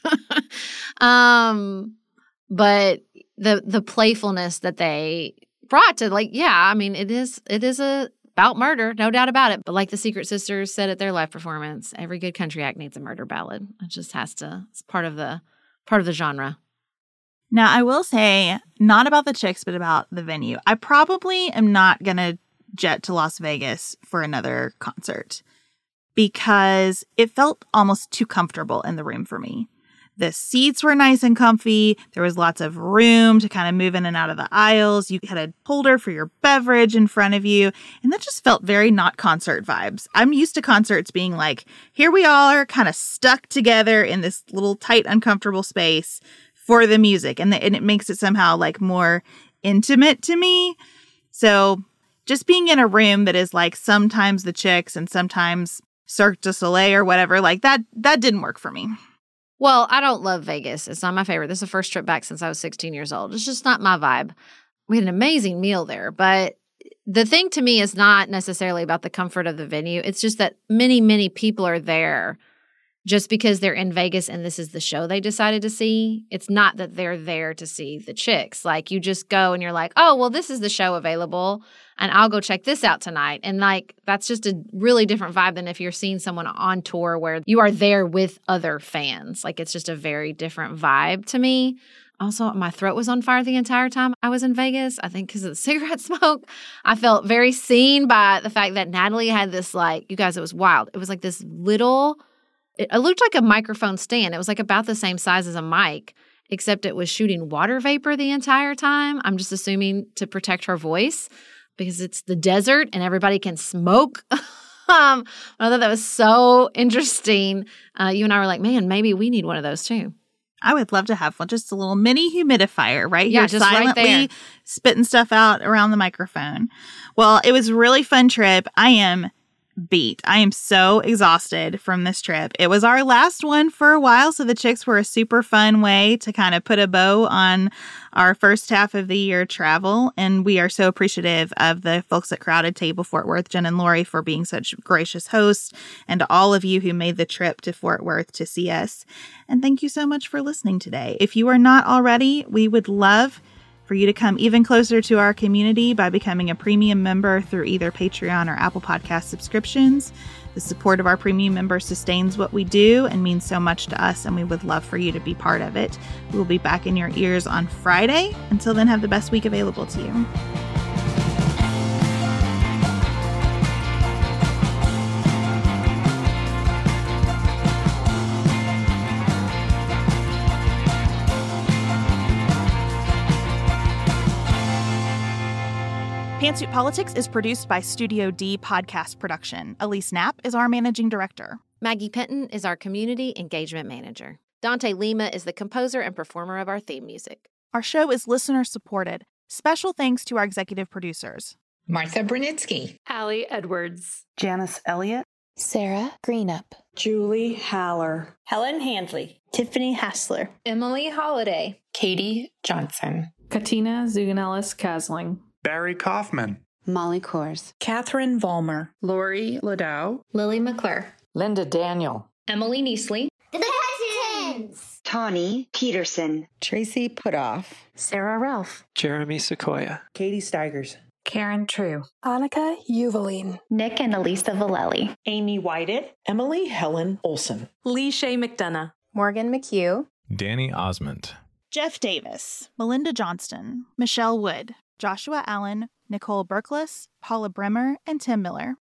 um, but the the playfulness that they brought to, like, yeah, I mean, it is it is a about murder, no doubt about it. But like the Secret Sisters said at their live performance, every good country act needs a murder ballad. It just has to. It's part of the part of the genre. Now, I will say, not about the Chicks, but about the venue. I probably am not going to jet to Las Vegas for another concert because it felt almost too comfortable in the room for me. The seats were nice and comfy. There was lots of room to kind of move in and out of the aisles. You had a holder for your beverage in front of you. And that just felt very not concert vibes. I'm used to concerts being like, here we all are kind of stuck together in this little tight, uncomfortable space for the music. And, the, and it makes it somehow like more intimate to me. So just being in a room that is like sometimes the Chicks and sometimes Cirque du Soleil or whatever, like that, that didn't work for me. Well, I don't love Vegas. It's not my favorite. This is the first trip back since I was sixteen years old. It's just not my vibe. We had an amazing meal there, but the thing to me is not necessarily about the comfort of the venue. It's just that many, many people are there just because they're in Vegas and this is the show they decided to see. It's not that they're there to see the Chicks. Like, you just go and you're like, oh, well, this is the show available and I'll go check this out tonight. And like, that's just a really different vibe than if you're seeing someone on tour where you are there with other fans. Like, it's just a very different vibe to me. Also, my throat was on fire the entire time I was in Vegas, I think because of the cigarette smoke. I felt very seen by the fact that Natalie had this, like, you guys, it was wild. It was like this little... It looked like a microphone stand. It was like about the same size as a mic, except it was shooting water vapor the entire time. I'm just assuming to protect her voice because it's the desert and everybody can smoke. um, I thought that was so interesting. Uh, you and I were like, man, maybe we need one of those too. I would love to have one, just a little mini humidifier right yeah, here, just silently right there. Spitting stuff out around the microphone. Well, it was a really fun trip. I am beat. I am so exhausted from this trip. It was our last one for a while, so the Chicks were a super fun way to kind of put a bow on our first half of the year travel, and we are so appreciative of the folks at Crowded Table Fort Worth, Jen and Lori, for being such gracious hosts, and to all of you who made the trip to Fort Worth to see us. And thank you so much for listening today. If you are not already, we would love for you to come even closer to our community by becoming a premium member through either Patreon or Apple Podcast subscriptions. The support of our premium members sustains what we do and means so much to us, and we would love for you to be part of it. We will be back in your ears on Friday. Until then, have the best week available to you. Pantsuit Politics is produced by Studio D Podcast Production. Elise Knapp is our managing director. Maggie Penton is our community engagement manager. Dante Lima is the composer and performer of our theme music. Our show is listener supported. Special thanks to our executive producers: Martha Brunitsky, Allie Edwards, Janice Elliott, Sarah Greenup, Julie Haller, Helen Handley, Tiffany Hassler, Emily Holiday, Katie Johnson, Katina Zuganellis-Kasling, Barry Kaufman, Molly Kors, Catherine Vollmer, Lori Ladow, Lily McClure, Linda Daniel, Emily Neasley, The Pettons, Tawny Peterson, Tracy Putoff, Sarah Ralph, Jeremy Sequoia, Katie Steigers, Karen True, Annika Uvaline, Nick and Elisa Vallely, Amy Whited, Emily Helen Olson, Lee Shay McDonough, Morgan McHugh, Danny Osmond, Jeff Davis, Melinda Johnston, Michelle Wood, Joshua Allen, Nicole Berkless, Paula Bremer, and Tim Miller.